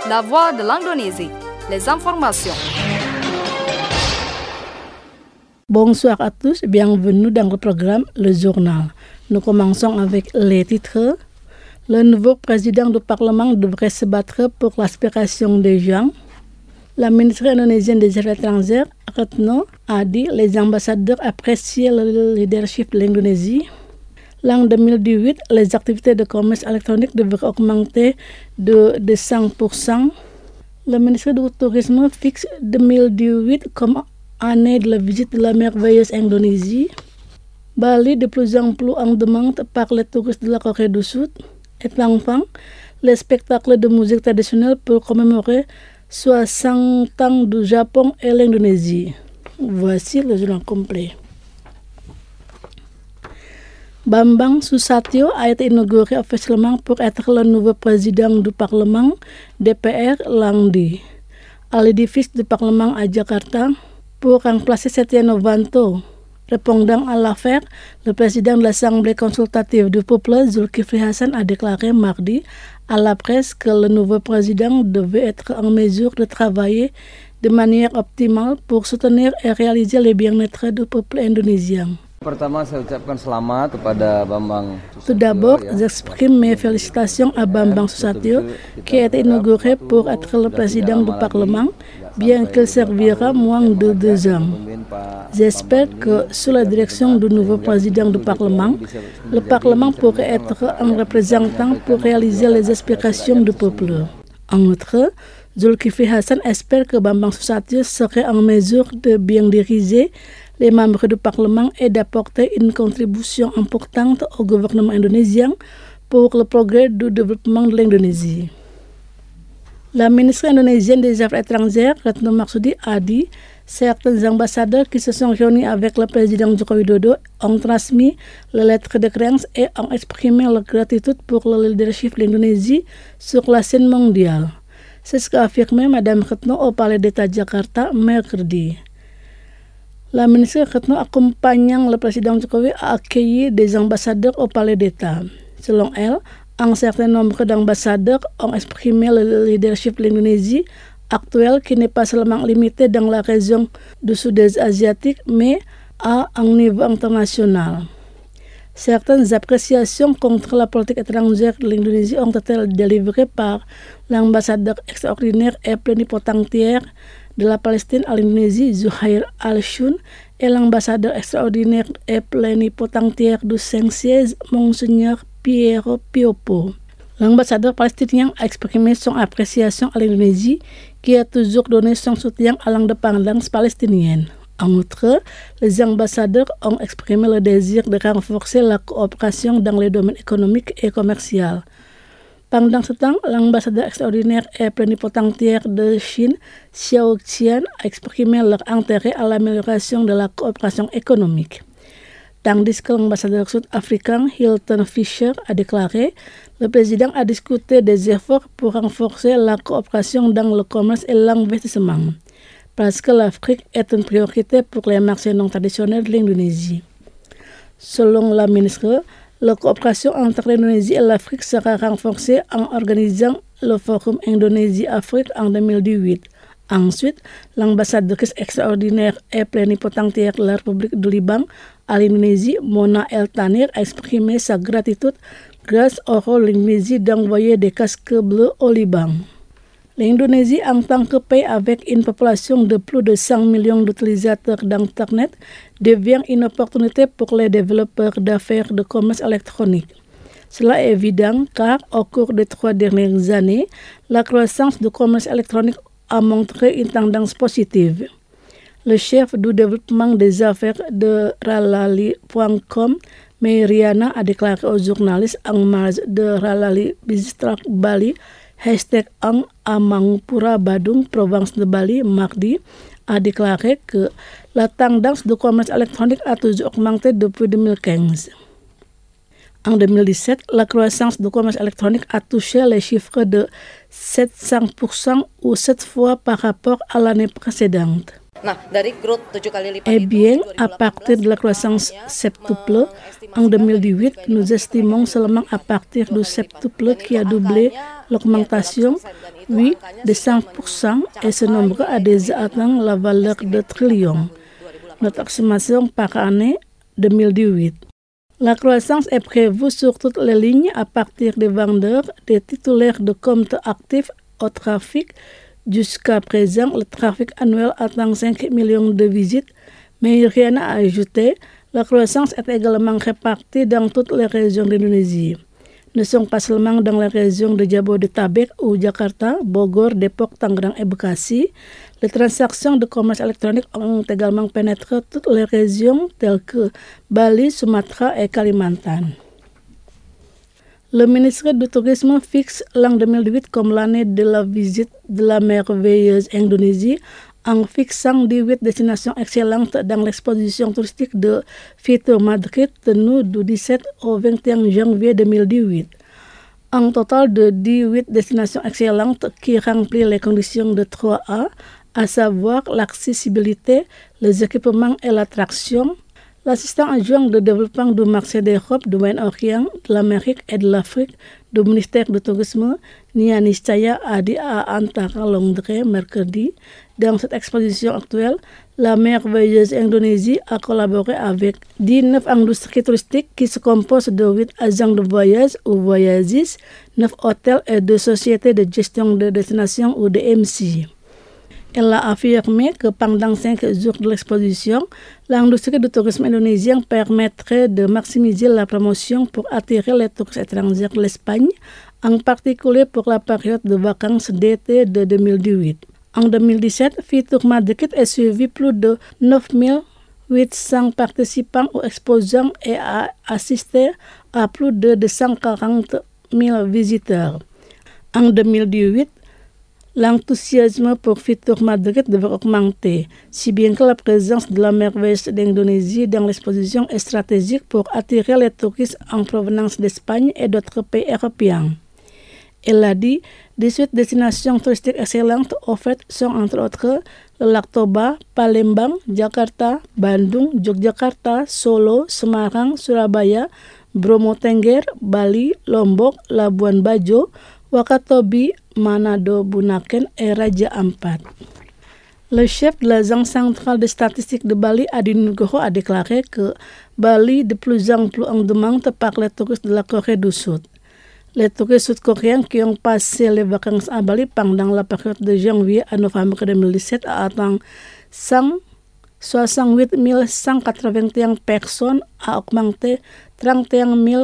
La voix de l'Indonésie. Les informations. Bonsoir à tous, bienvenue dans le programme Le Journal. Nous commençons avec les titres. Le nouveau président du Parlement devrait se battre pour l'aspiration des gens. La ministre indonésienne des Affaires étrangères, Retno, a dit que les ambassadeurs appréciaient le leadership de l'Indonésie. L'an 2018, les activités de commerce électronique devraient augmenter de 100%. Le ministre du Tourisme fixe 2018 comme année de la visite de la merveilleuse Indonésie. Bali de plus en plus en demande par les touristes de la Corée du Sud. Et enfin, les spectacles de musique traditionnelle pour commémorer 60 ans du Japon et l'Indonésie. Voici le journal complet. Bambang Susatyo a été inauguré officiellement pour être le nouveau président du Parlement DPR lundi à l'édifice du Parlement à Jakarta pour remplacer Setia Novanto. Répondant à l'affaire, le président de l'Assemblée consultative du peuple, Zulkifli Hasan, a déclaré mardi à la presse que le nouveau président devait être en mesure de travailler de manière optimale pour soutenir et réaliser le bien-être du peuple indonésien. Pertama, saya ucapkan selamat kepada Bambang Susatyo. Tout d'abord, j'exprime mes félicitations à Bambang Susatyo, qui a été inauguré pour être le président du Parlement, bien qu'il servira moins de 2 ans. J'espère que, sous la direction du nouveau président du Parlement, le Parlement pourrait être un représentant pour réaliser les aspirations du peuple. En outre, Zulkifli Hasan espère que Bambang Susatyo serait en mesure de bien diriger les membres du Parlement et d'apporter une contribution importante au gouvernement indonésien pour le progrès du développement de l'Indonésie. La ministre indonésienne des Affaires étrangères, Retno Marsudi, a dit certains ambassadeurs qui se sont réunis avec le président Joko Widodo ont transmis les lettres de créance et ont exprimé leur gratitude pour le leadership de l'Indonésie sur la scène mondiale. C'est ce qu'a affirmé Mme Retno au Palais d'État Jakarta mercredi. La ministre Retno accompagnant le président Jokowi a accueilli des ambassadeurs au Palais d'État. Selon elle, un certain nombre d'ambassadeurs ont exprimé le leadership de l'Indonésie actuelle qui n'est pas seulement limité dans la région du Sud-Est asiatique, mais à un niveau international. Certaines appréciations contre la politique étrangère de l'Indonésie ont été délivrées par l'ambassadeur extraordinaire et plénipotentiaire de la Palestine à l'Indonésie, Zuhair Al-Shun, et l'ambassadeur extraordinaire et plénipotentiaire du Saint-Siège, Monseigneur Piero Piopo. L'ambassadeur palestinien a exprimé son appréciation à l'Indonésie, qui a toujours donné son soutien à l'indépendance palestinienne. En outre, les ambassadeurs ont exprimé le désir de renforcer la coopération dans les domaines économiques et commerciaux. Pendant ce temps, l'ambassadeur extraordinaire et plénipotentiaire de Chine, Xiao Qian, a exprimé leur intérêt à l'amélioration de la coopération économique. Tandis que l'ambassadeur sud-africain Hilton Fisher a déclaré, le président a discuté des efforts pour renforcer la coopération dans le commerce et l'investissement, parce que l'Afrique est une priorité pour les marchés non traditionnels de l'Indonésie. Selon la ministre, la coopération entre l'Indonésie et l'Afrique sera renforcée en organisant le Forum Indonésie-Afrique en 2018. Ensuite, l'ambassadrice extraordinaire et plénipotentiaire de la République du Liban à l'Indonésie, Mona El Tanir, a exprimé sa gratitude grâce au rôle de l'Indonésie d'envoyer des casques bleus au Liban. L'Indonésie, en tant que pays avec une population de plus de 100 millions d'utilisateurs d'Internet, devient une opportunité pour les développeurs d'affaires de commerce électronique. Cela est évident car, au cours des 3 dernières années, la croissance du commerce électronique a montré une tendance positive. Le chef du développement des affaires de Ralali.com, Meriana, a déclaré aux journalistes en marge de Ralali Business Track Bali, #Ang Amangpura Badung, province de Bali, mardi, a déclaré que la tendance de commerce électronique a toujours augmenté depuis 2015. En 2017, la croissance du commerce électronique a touché les chiffres de 700% ou 7 fois par rapport à l'année précédente. Eh bien, à partir de la croissance septuple, en 2018, nous estimons seulement à partir du septuple qui a doublé L'augmentation, oui, de 100%, et ce nombre a déjà atteint la valeur de trillions. Notre estimation par année 2018. La croissance est prévue sur toutes les lignes à partir des vendeurs, des titulaires de comptes actifs au trafic. Jusqu'à présent, le trafic annuel atteint 5 millions de visites, mais rien à ajouter. La croissance est également répartie dans toutes les régions d'Indonésie. Ne sont pas seulement dans la région de Jabodetabek ou Jakarta, Bogor, Depok, Tangerang et Bekasi. Les transactions de commerce électronique ont également pénétré toutes les régions telles que Bali, Sumatra et Kalimantan. Le ministère du Tourisme fixe l'an 2008 comme l'année de la visite de la merveilleuse Indonésie en fixant 18 destinations excellentes dans l'exposition touristique de Fitur Madrid tenue du 17 au 21 janvier 2018. Un total de 18 destinations excellentes qui remplissent les conditions de 3A, à savoir l'accessibilité, les équipements et l'attraction. L'assistant adjoint de développement du marché d'Europe, du Moyen-Orient, de l'Amérique et de l'Afrique du ministère du Tourisme, Nia Niscaya, a dit à Antara Londres mercredi. Dans cette exposition actuelle, la merveilleuse Indonésie a collaboré avec 19 industries touristiques qui se composent de 8 agents de voyage ou voyagistes, 9 hôtels et 2 sociétés de gestion de destination ou de MC. Elle a affirmé que pendant 5 jours de l'exposition, l'industrie du tourisme indonésien permettrait de maximiser la promotion pour attirer les touristes étrangers de l'Espagne, en particulier pour la période de vacances d'été de 2018. En 2017, Fitur Madrid a suivi plus de 9800 participants ou exposants et a assisté à plus de 240 000 visiteurs. En 2018, l'enthousiasme pour Fitur Madrid devrait augmenter, si bien que la présence de la merveilleuse d'Indonésie dans l'exposition est stratégique pour attirer les touristes en provenance d'Espagne et d'autres pays européens. Elle a dit, 18 destinations touristiques excellentes offertes sont entre autres le lac Toba, Palembang, Jakarta, Bandung, Yogyakarta, Solo, Semarang, Surabaya, Bromo Tengger, Bali, Lombok, Labuan Bajo, Wakatobi, Manado, Bunaken et Raja Ampat. Le chef de l'agence centrale de statistiques de Bali, Adi Nugroho, a déclaré que Bali est de plus en plus en demande par les touristes de la Corée du Sud. Les touristes sud-coréens qui ont passé les vacances à Bali pendant la période de janvier à novembre 2017 a atteint 168 181 personnes, a augmenté 31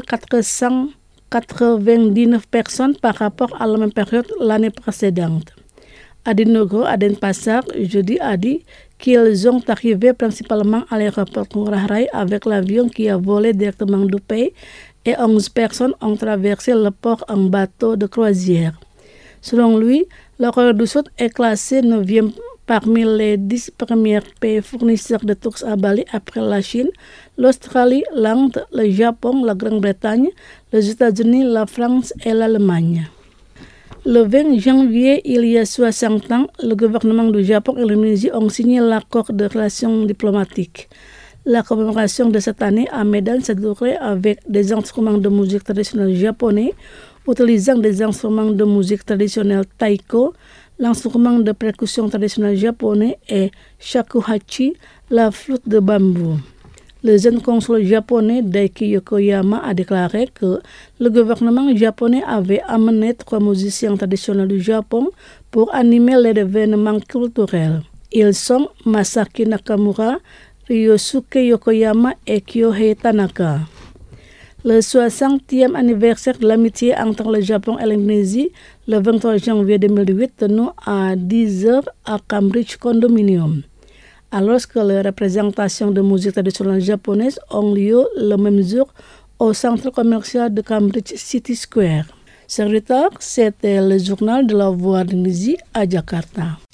499 personnes par rapport à la même période l'année précédente. Adi Nugroho à Denpasar jeudi a dit qu'ils sont arrivés principalement à l'aéroport Ngurah Rai avec l'avion qui a volé directement du pays et 11 personnes ont traversé le port en bateau de croisière. Selon lui, la Corée du Sud est classée 9e parmi les 10 premiers pays fournisseurs de touristes à Bali après la Chine, l'Australie, l'Inde, le Japon, la Grande-Bretagne, les États-Unis, la France et l'Allemagne. Le 20 janvier, il y a 60 ans, le gouvernement du Japon et l'Indonésie ont signé l'accord de relations diplomatiques. La commémoration de cette année à Medan s'est déroulée avec des instruments de musique traditionnelle japonais, utilisant des instruments de musique traditionnelle taiko, l'instrument de percussion traditionnel japonais est shakuhachi, la flûte de bambou. Le jeune consul japonais Daiki Yokoyama a déclaré que le gouvernement japonais avait amené 3 musiciens traditionnels du Japon pour animer les événements culturels. Ils sont Masaki Nakamura, Ryosuke Yokoyama et Kyohei Tanaka. Le 60e anniversaire de l'amitié entre le Japon et l'Indonésie, le 23 janvier 2008, tenu à 10h à Cambridge Condominium. Alors que les représentations de musique traditionnelle japonaise ont lieu le même jour au centre commercial de Cambridge City Square. C'était le journal de la Voix d'Indonésie à Jakarta.